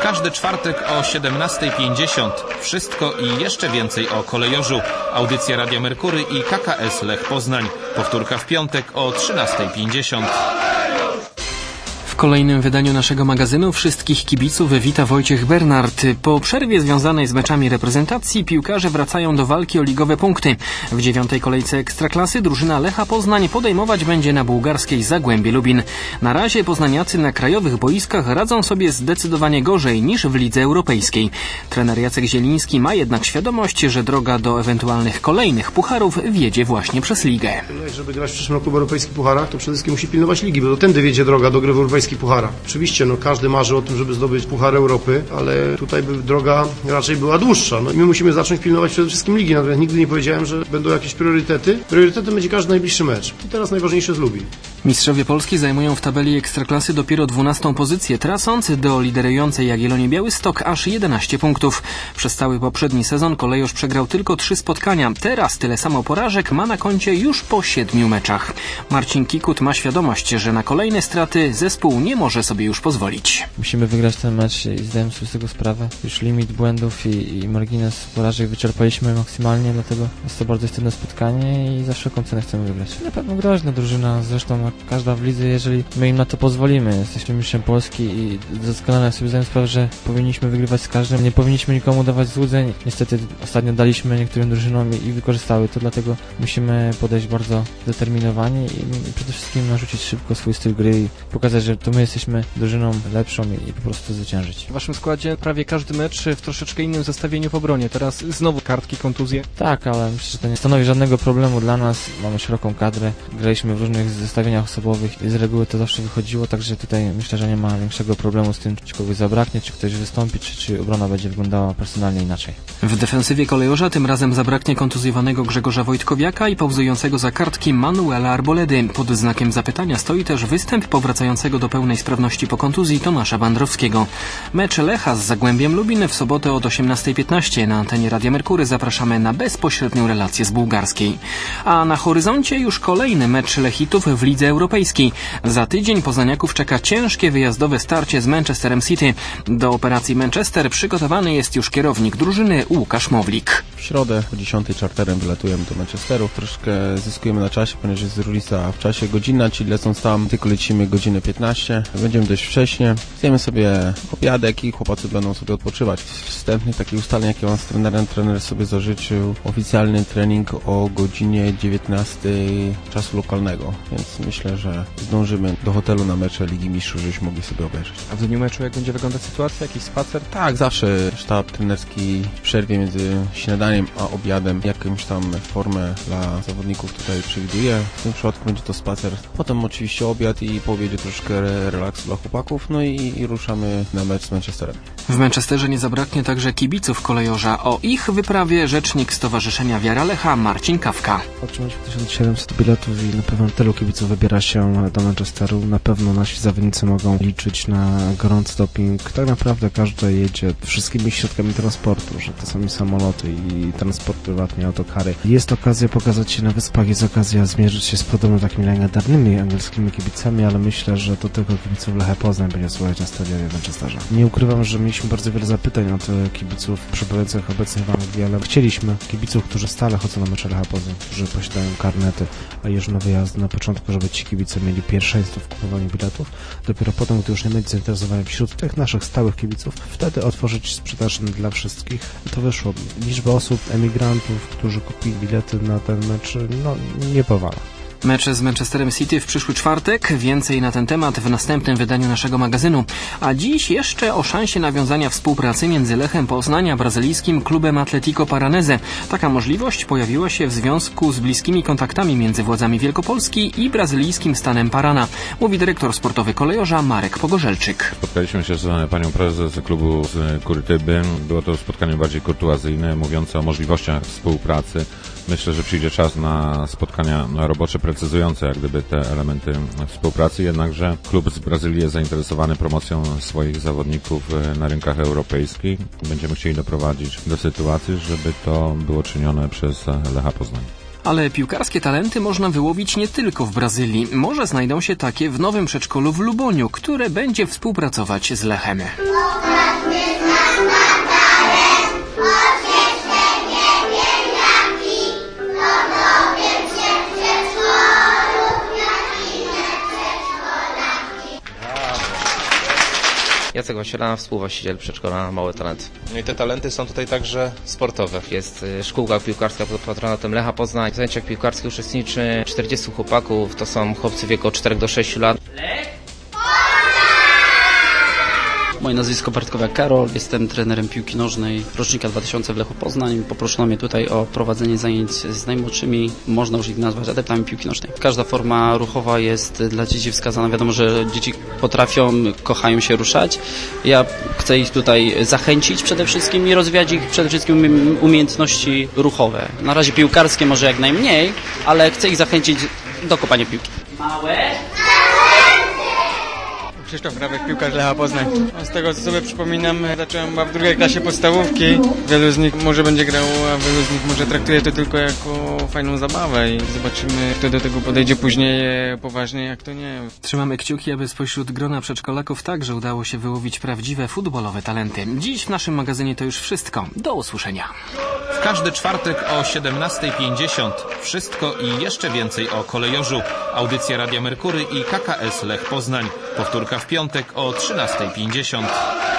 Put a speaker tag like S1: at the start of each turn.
S1: każdy czwartek o 17:50. Wszystko i jeszcze więcej o Kolejorzu. Audycja Radia Merkury i KKS Lech Poznań. Powtórka w piątek o 13:50.
S2: W kolejnym wydaniu naszego magazynu wszystkich kibiców wita Wojciech Bernard. Po przerwie związanej z meczami reprezentacji piłkarze wracają do walki o ligowe punkty. W 9. kolejce Ekstraklasy drużyna Lecha Poznań podejmować będzie na bułgarskiej Zagłębie Lubin. Na razie poznaniacy na krajowych boiskach radzą sobie zdecydowanie gorzej niż w lidze europejskiej. Trener Jacek Zieliński ma jednak świadomość, że droga do ewentualnych kolejnych pucharów wiedzie właśnie przez ligę.
S3: Żeby grać w przyszłym roku w europejskich pucharach, to przede wszystkim musi pilnować ligi, bo to tędy wiedzie droga do gry w europejskich pucharach. Oczywiście, każdy marzy o tym, żeby zdobyć Puchar Europy, ale tutaj droga raczej była dłuższa. I my musimy zacząć pilnować przede wszystkim ligi. Natomiast nigdy nie powiedziałem, że będą jakieś priorytety. Priorytetem będzie każdy najbliższy mecz. I teraz najważniejsze jest Lubin.
S2: Mistrzowie Polski zajmują w tabeli Ekstraklasy dopiero 12. pozycję, tracąc do liderującej Jagiellonii Białystok aż 11 punktów. Przez cały poprzedni sezon Kolejorz przegrał tylko 3 spotkania. Teraz tyle samo porażek ma na koncie już po 7 meczach. Marcin Kikut ma świadomość, że na kolejne straty zespół nie może sobie już pozwolić.
S4: Musimy wygrać ten mecz i zdajemy sobie z tego sprawę. Już limit błędów i margines porażek wyczerpaliśmy maksymalnie, dlatego jest to bardzo istotne spotkanie i za wszelką cenę chcemy wygrać. Na pewno groźna drużyna, zresztą jak każda w lidze, jeżeli my im na to pozwolimy. Jesteśmy mistrzem Polski i doskonale sobie zdajemy sprawę, że powinniśmy wygrywać z każdym. Nie powinniśmy nikomu dawać złudzeń. Niestety ostatnio daliśmy niektórym drużynom i wykorzystały to, dlatego musimy podejść bardzo zdeterminowani i przede wszystkim narzucić szybko swój styl gry i pokazać, że to my jesteśmy drużyną lepszą i po prostu zwyciężyć.
S2: W waszym składzie prawie każdy mecz w troszeczkę innym zestawieniu w obronie. Teraz znowu kartki, kontuzje.
S4: Tak, ale myślę, że to nie stanowi żadnego problemu dla nas. Mamy szeroką kadrę, graliśmy w różnych zestawieniach osobowych i z reguły to zawsze wychodziło, także tutaj myślę, że nie ma większego problemu z tym, czy kogoś zabraknie, czy ktoś wystąpi, czy obrona będzie wyglądała personalnie inaczej.
S2: W defensywie Kolejorza tym razem zabraknie kontuzjowanego Grzegorza Wojtkowiaka i pauzującego za kartki Manuela Arboledy. Pod znakiem zapytania stoi też występ powracającego do pełnej sprawności po kontuzji Tomasza Bandrowskiego. Mecz Lecha z Zagłębiem Lubin w sobotę od 18:15 na antenie Radia Merkury zapraszamy na bezpośrednią relację z bułgarskiej. A na horyzoncie już kolejny mecz Lechitów w lidze europejskiej. Za tydzień poznaniaków czeka ciężkie wyjazdowe starcie z Manchesterem City. Do operacji Manchester przygotowany jest już kierownik drużyny Łukasz Mowlik.
S5: W środę o 10:00 czarterem wylatujemy do Manchesteru. Troszkę zyskujemy na czasie, ponieważ jest różnica w czasie godzina, czyli lecąc tam tylko lecimy godzinę 15. Będziemy dość wcześnie. Zjemy sobie obiadek i chłopacy będą sobie odpoczywać. Wstępnych takich ustaleń, jakie mam z trenerem, trener sobie zażyczył oficjalny trening o godzinie 19 czasu lokalnego, więc myślę, że zdążymy do hotelu na mecze Ligi Mistrzów, żebyśmy mogli sobie obejrzeć.
S2: A w dniu meczu jak będzie wyglądać sytuacja? Jakiś spacer?
S5: Tak, zawsze sztab trenerski w przerwie między śniadaniem a obiadem jakąś tam formę dla zawodników tutaj przewiduje. W tym przypadku będzie to spacer. Potem oczywiście obiad i po obiedzie troszkę relaksu dla chłopaków, no i ruszamy na mecz z Manchesterem.
S2: W Manchesterze nie zabraknie także kibiców Kolejorza. O ich wyprawie rzecznik Stowarzyszenia Wiara Lecha Marcin Kawka.
S6: Otrzymaliśmy 1700 biletów i na pewno tylu kibiców wybiera się do Manchesteru. Na pewno nasi zawodnicy mogą liczyć na gorący doping. Tak naprawdę każdy jedzie wszystkimi środkami transportu, że to są i samoloty i transport prywatny, autokary. Jest okazja pokazać się na wyspach, jest okazja zmierzyć się z podobno takimi legendarnymi angielskimi kibicami, ale myślę, że to tylko kibiców Lecha Poznań będzie słuchać na stadionie w Manchesterze. Nie ukrywam, że mieliśmy bardzo wiele zapytań od kibiców przebywających obecnie w Anglii, ale chcieliśmy kibiców, którzy stale chodzą na mecze Lecha Poznań, którzy posiadają karnety, a jeżdżą na wyjazd na początku, żeby ci kibice mieli pierwszeństwo w kupowaniu biletów. Dopiero potem, gdy już nie będzie zainteresowania wśród tych naszych stałych kibiców, wtedy otworzyć sprzedaż dla wszystkich. To wyszło. Liczba osób, emigrantów, którzy kupili bilety na ten mecz, nie powala.
S2: Mecz z Manchesterem City w przyszły czwartek. Więcej na ten temat w następnym wydaniu naszego magazynu. A dziś jeszcze o szansie nawiązania współpracy między Lechem Poznań a brazylijskim klubem Atletico Paranese. Taka możliwość pojawiła się w związku z bliskimi kontaktami między władzami Wielkopolski i brazylijskim stanem Parana. Mówi dyrektor sportowy Kolejorza Marek Pogorzelczyk.
S7: Spotkaliśmy się z panią prezes klubu z Kurytyby. Było to spotkanie bardziej kurtuazyjne, mówiące o możliwościach współpracy. Myślę, że przyjdzie czas na spotkania robocze precyzujące jak gdyby te elementy współpracy, jednakże klub z Brazylii jest zainteresowany promocją swoich zawodników na rynkach europejskich. Będziemy chcieli doprowadzić do sytuacji, żeby to było czynione przez Lecha Poznań.
S2: Ale piłkarskie talenty można wyłowić nie tylko w Brazylii. Może znajdą się takie w nowym przedszkolu w Luboniu, które będzie współpracować z Lechem.
S8: Jacek Wasiela, współwłaściciel przedszkola Małe Talenty.
S1: No i te talenty są tutaj także sportowe.
S8: Jest szkółka piłkarska pod patronatem Lecha Poznań. W zajęciach piłkarskich uczestniczy 40 chłopaków, to są chłopcy w wieku od 4 do 6 lat.
S9: Moje nazwisko Bartkowiak Karol, jestem trenerem piłki nożnej rocznika 2000 w Lechu Poznań. Poproszono mnie tutaj o prowadzenie zajęć z najmłodszymi, można już ich nazwać adeptami piłki nożnej. Każda forma ruchowa jest dla dzieci wskazana. Wiadomo, że dzieci potrafią, kochają się ruszać. Ja chcę ich tutaj zachęcić przede wszystkim i rozwijać ich przede wszystkim umiejętności ruchowe. Na razie piłkarskie może jak najmniej, ale chcę ich zachęcić do kopania piłki. Małe.
S10: Krzysztof Rawek, piłkarz Lecha Poznań. Z tego co sobie przypominam, zacząłem chyba w 2. klasie podstawówki. Wielu z nich może będzie grało, a wielu z nich może traktuje to tylko jako fajną zabawę i zobaczymy, kto do tego podejdzie później poważnie, jak to nie.
S2: Trzymamy kciuki, aby spośród grona przedszkolaków także udało się wyłowić prawdziwe futbolowe talenty. Dziś w naszym magazynie to już wszystko. Do usłyszenia.
S1: W każdy czwartek o 17:50 wszystko i jeszcze więcej o kolejorzu. Audycja Radia Merkury i KKS Lech Poznań. Powtórka w piątek o 13:50.